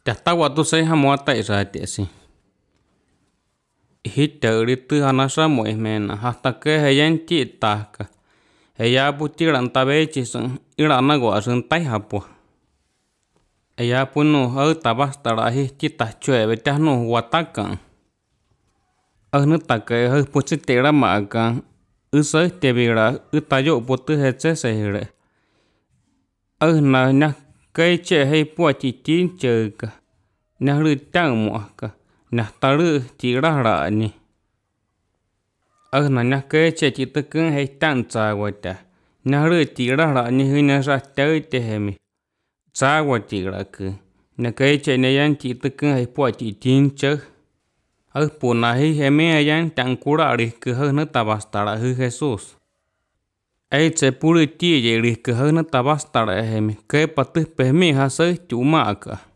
Chả tao qua tu xây ham mua tại ra tiệt gì hít chờ đi tư hana sa mỗi men ha ta cái hay yan chỉ ta cả hay ya bu chỉ làm ta bé chỉ sang ira na gọi sang tay hả bùa hay ya bu no ở ta bắt ta lại chỉ ta chơi với cha no qua ta cả ở nước ta cái hơi bu chỉ tê ra mà cả sới tê bị ra ta dụ bu tư hết chết sai rồi ở na na cái chơi hay bu chỉ chín chơi cả na lư trang mua cả na ta lư chỉ ra ra nè na cái chơi chỉ tự cưng hay trang trà vậy ta na lư chỉ ra ra nè hơi na ra chơi thế hemi trà vậy chỉ ra cứ na cái chơi này anh chỉ tự cưng hay bỏ chỉ chín chơi phụ na hay hemi anh trang cura đi cứ hơi nó ta basta là hơi Jesus ấy chơi puri tia vậy đi cứ hơi nó ta basta là hemi cái bắt tự hemi ha sới chủ mà cả